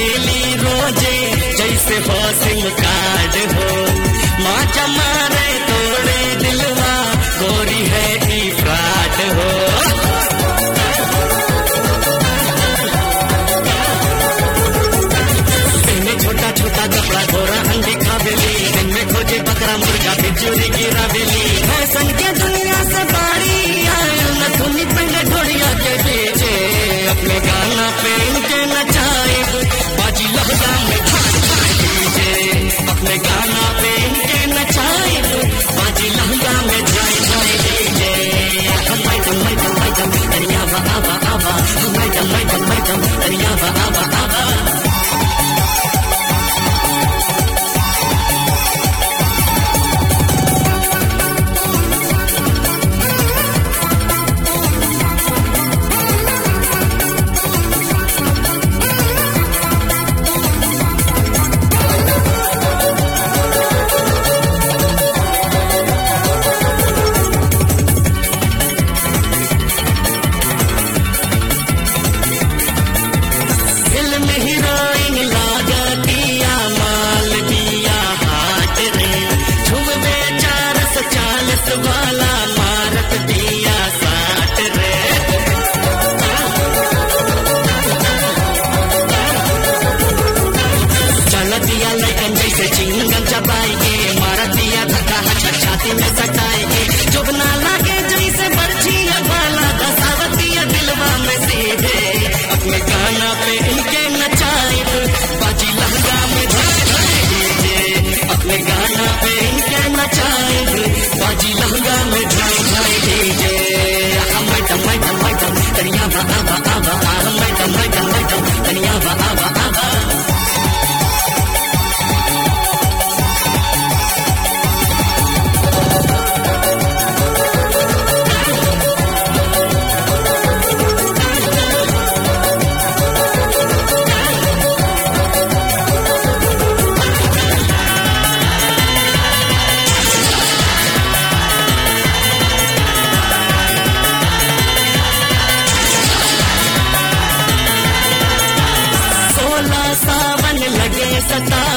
देली रोजे जैसे हो सिम कार्ड हो। माँ जमारे तोड़े दिलवा गोरी है की फ्रॉड हो। छोटा छोटा कपड़ा गोरा अंडी खावेली, दिन में खोजे बकरा मुर्गा बिचूरी गिरावेली। फैशन के दुनिया से बारी आयल न धुनी पेंगे ढोड़िया के पीछे, अपने गाना पे इनके नचाए बाजी लहजा में दीजे। अपने गाना पे इनके नचाए बाजी लहजा में जाए जाए दीजे। दरिया आवा आवा दरिया आवा आवा। सावन लगे सता